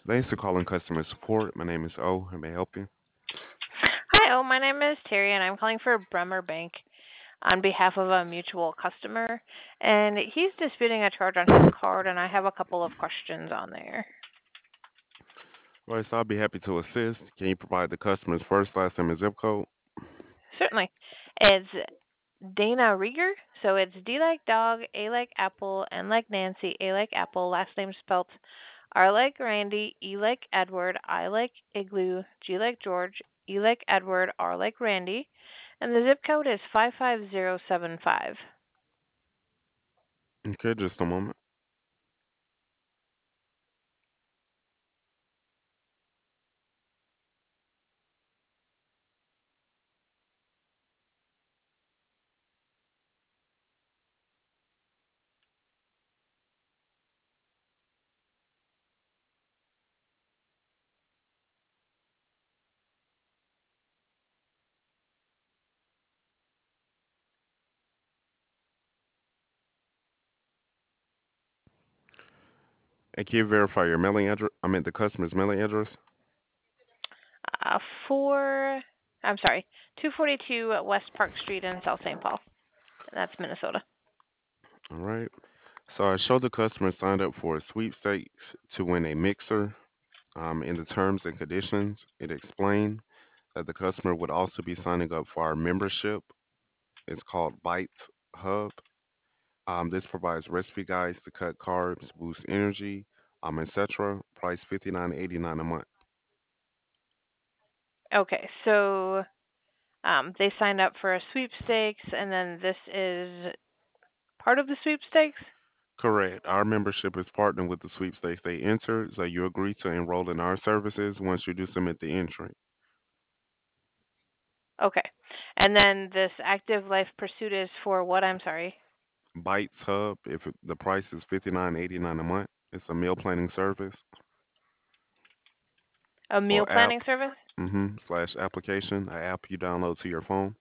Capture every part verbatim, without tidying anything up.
Thanks for calling customer support. My name is O. How may I help you? Hi, oh, my name is Terry, and I'm calling for Bremer Bank on behalf of a mutual customer. And he's disputing a charge on his card, and I have a couple of questions on there. All right, so I'll be happy to assist. Can you provide the customer's first, last name, and zip code? Certainly. It's Dana Rieger. So it's D like dog, A like apple, N like Nancy, A like apple, last name spelt R like Randy, E like Edward, I like igloo, G like George, E like Edward, R like Randy. And the zip code is five five zero seven five. Okay, just a moment. And can you verify your mailing address? I meant the customer's mailing address. Uh, four, I'm sorry, two forty-two West Park Street in South Saint Paul. That's Minnesota. All right. So I showed the customer signed up for a sweepstakes to win a mixer. Um, in the terms and conditions, it explained that the customer would also be signing up for our membership. It's called Bytes Hub. Um, this provides recipe guides to cut carbs, boost energy, um, et cetera. Price fifty nine eighty nine a month. Okay, so um, they signed up for a sweepstakes, and then this is part of the sweepstakes? Correct. Our membership is partnered with the sweepstakes they enter, so you agree to enroll in our services once you do submit the entry. Okay. And then this active life pursuit is for what? I'm sorry. Bytes Hub, if it, the price is fifty nine eighty nine a month, it's a meal planning service A meal or app planning service? mm-hmm, slash application, an app you download to your phone.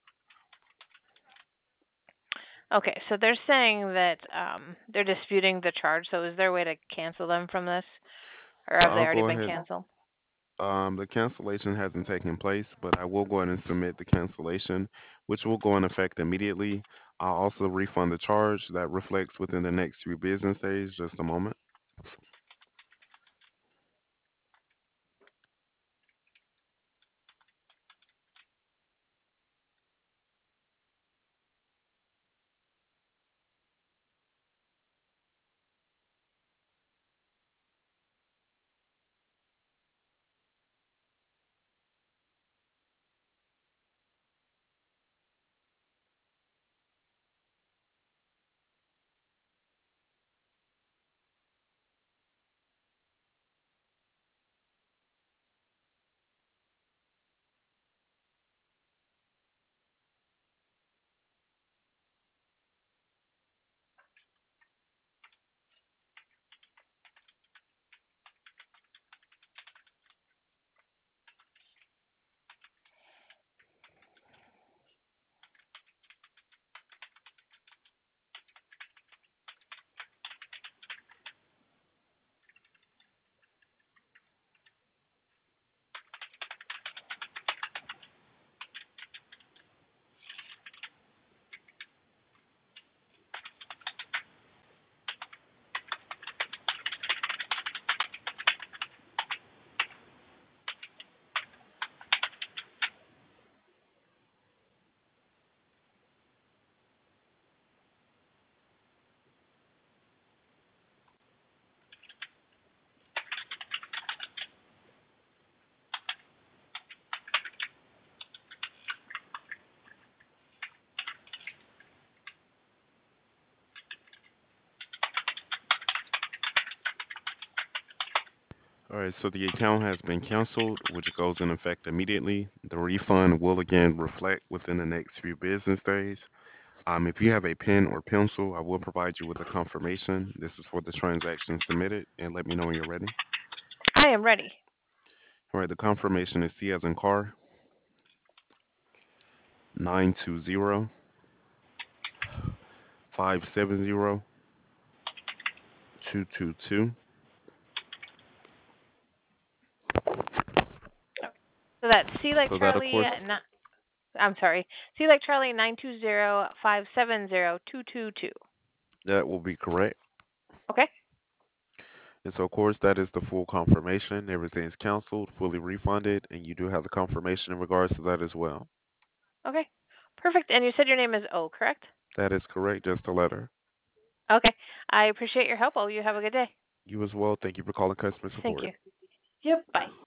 Okay, so they're saying that um, they're disputing the charge. So is there a way to cancel them from this, or So have they I'll already go been ahead. canceled? Um, the cancellation hasn't taken place, but I will go ahead and submit the cancellation, which will go in effect immediately. I'll also refund the charge that reflects within the next few business days. Just a moment. All right, so the account has been canceled, which goes in effect immediately. The refund will again reflect within the next few business days. Um, if you have a pen or pencil, I will provide you with a confirmation. This is for the transaction submitted, and let me know when you're ready. I am ready. All right, the confirmation is C as in car, nine two zero five seven zero two two two. So that's C like So that, of Charlie. course, uh, Not, I'm sorry. C like Charlie nine two zero five seven zero two two two. that will be correct. Okay. And so, of course, that is the full confirmation. Everything's canceled, fully refunded, and you do have the confirmation in regards to that as well. Okay. Perfect. And you said your name is O, correct? That is correct, just a letter. Okay. I appreciate your help. Oh, you have a good day. You as well. Thank you for calling customer Thank support. you. Yep. Bye.